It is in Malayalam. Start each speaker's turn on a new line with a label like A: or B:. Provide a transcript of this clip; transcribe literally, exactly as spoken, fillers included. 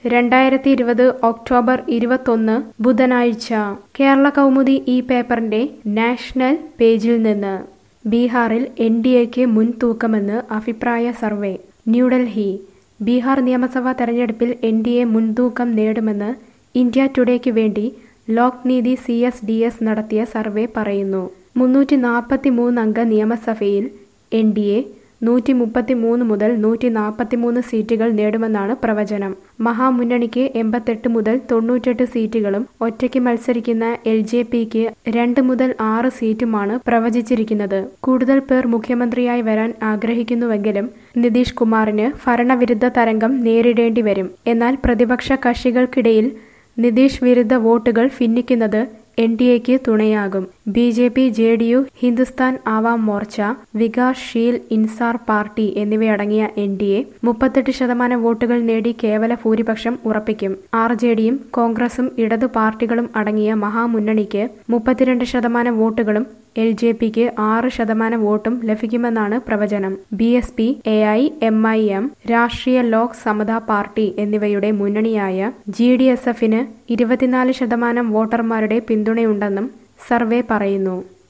A: രണ്ടായിരത്തി ഇരുപത് ഒക്ടോബർ ഇരുപത്തൊന്ന് ബുധനാഴ്ച കേരള കൗമുദി ഈ പേപ്പറിന്റെ നാഷണൽ പേജിൽ നിന്ന് ബീഹാറിൽ എൻ ഡി എക്ക് മുൻതൂക്കമെന്ന് അഭിപ്രായ സർവേ. ന്യൂഡൽഹി. ബീഹാർ നിയമസഭാ തെരഞ്ഞെടുപ്പിൽ എൻ ഡി എ മുൻതൂക്കം നേടുമെന്ന് ഇന്ത്യ ടുഡേക്ക് വേണ്ടി Lokniti C S D S നടത്തിയ സർവേ പറയുന്നു. മുന്നൂറ്റി നാൽപ്പത്തി മൂന്ന് അംഗ നിയമസഭയിൽ എൻ ഡി എ നൂറ്റി മുപ്പത്തി മൂന്ന് മുതൽ നൂറ്റി നാൽപ്പത്തി മൂന്ന് സീറ്റുകൾ നേടുമെന്നാണ് പ്രവചനം. മഹാമുന്നണിക്ക് എൺപത്തെട്ട് മുതൽ തൊണ്ണൂറ്റെട്ട് സീറ്റുകളും ഒറ്റയ്ക്ക് മത്സരിക്കുന്ന എൽ ജെ പിക്ക് രണ്ട് മുതൽ ആറ് സീറ്റുമാണ് പ്രവചിച്ചിരിക്കുന്നത്. കൂടുതൽ പേർ മുഖ്യമന്ത്രിയായി വരാൻ ആഗ്രഹിക്കുന്നുവെങ്കിലും നിതീഷ് കുമാറിന് ഭരണവിരുദ്ധ തരംഗം നേരിടേണ്ടി വരും. എന്നാൽ പ്രതിപക്ഷ കക്ഷികൾക്കിടയിൽ നിതീഷ് വിരുദ്ധ വോട്ടുകൾ ഭിന്നിക്കുന്നത് എൻ ഡി എക്ക് തുണയാകും. B J P, J D U, Hindustan Awam Morcha, Vikassheel Insaan party എന്നിവയടങ്ങിയ എൻ ഡി എ മുപ്പത്തെട്ട് ശതമാനം വോട്ടുകൾ നേടി കേവല ഭൂരിപക്ഷം ഉറപ്പിക്കും. ആർ ജെ ഡിയും കോൺഗ്രസും ഇടതു പാർട്ടികളും അടങ്ങിയ മഹാമുന്നണിക്ക് മുപ്പത്തിരണ്ട് ശതമാനം വോട്ടുകളും എൽ ജെ പിക്ക് ആറ് ശതമാനം വോട്ടും ലഭിക്കുമെന്നാണ് പ്രവചനം. B S P, A I M I M, Rashtriya Lok Samata party എന്നിവയുടെ മുന്നണിയായ ജി ഡി എസ് എഫിന് ഇരുപത്തിനാല് ശതമാനം വോട്ടർമാരുടെ പിന്തുണയുണ്ടെന്നും സർവേ പറയുന്നു.